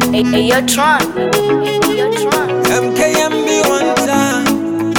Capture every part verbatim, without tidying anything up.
Hey, hey, yo, Tron. Hey, yo, Tron. M K M B one time.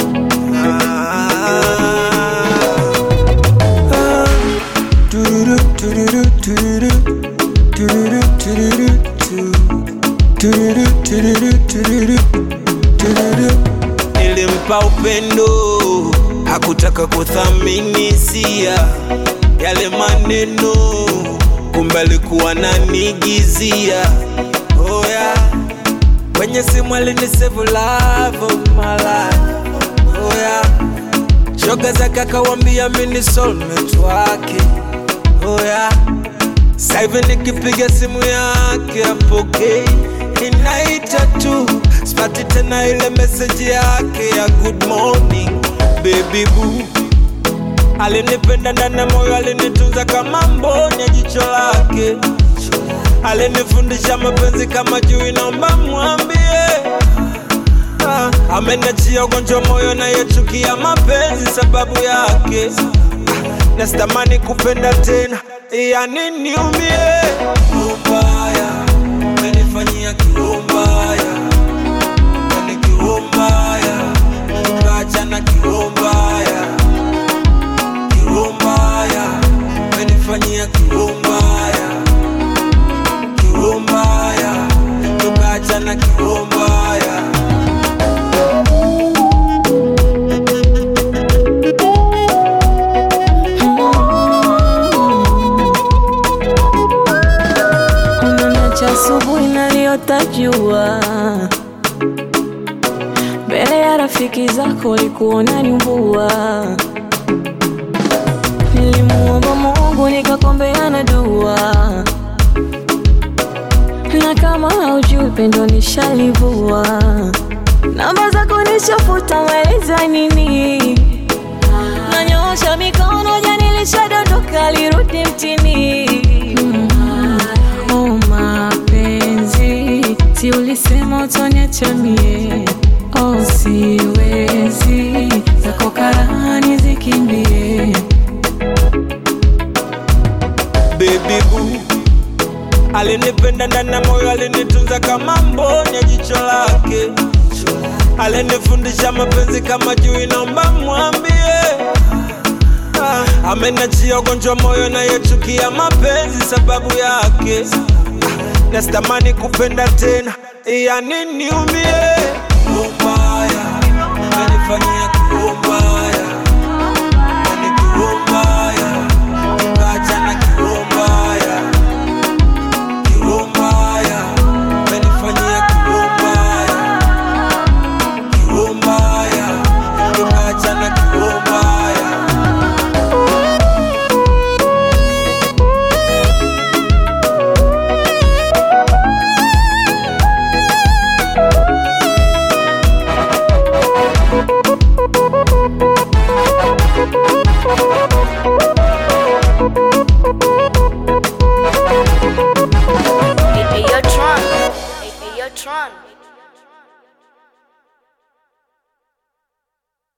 Ah, ah. Do-do-do, do-do-do, do-do-do. Do-do-do, do-do-do, do. Do-do-do, do-do-do, do-do-do. Do-do-do. Nilimpa upendo, hakutaka kuthamini hisia. Yale maneno kumbe alikuwa ananigizia. Oh yeah, kwenye simu alinisave love of my life. Oh yeah, shoga zake akawambia mimi ni soulmate wake. Oh yeah, sasa hivi nikipiga simu yake apokee, inaita tu, sipati tena ile message yake ya good morning baby boo. Alinipenda ndani ya moyo, alinitunza kama mboni ya jicho lake. Alinifundisha mapenzi kama juu, naomba mwambie. ah, Ameniachia ugonjwa moyo na yechukia mapenzi sababu yake. ah, Na sitamani kupenda tena, yani niumie. Kiumbaya, amenifanyia kiumbaya. Yani kiumbaya, tukaachana kiumbaya. Kiumbaya, amenifanyia kiumbaya. Kiumbaya, tukaachana kiumbaya. Unaniacha asubuhi naliota jua, mbele ya rafiki zako ulikuona nyumbua. Nilimuomba Mungu nikakombeana dua, na kama haujui pendo nishalivua. Namba zako nishafuta, maeleza nini? Nanyoosha mikono, jani nilishadondoka, lirudi mtini. mm. Oh mapenzi, si ulisema utoniacha mie? Oh siwezi, zako karaha nizikimbie. Baby boo, alinipenda ndani ya moyo, alinitunza kama mboni ya jicho lake. Alinifundisha mapenzi kama juu, naomba mwambie. ah, Ameniachia ugonjwa moyo na yechukia mapenzi sababu yake. ah, Na sitamani kupenda tena, yani niumie. Mbaya, amenifanyia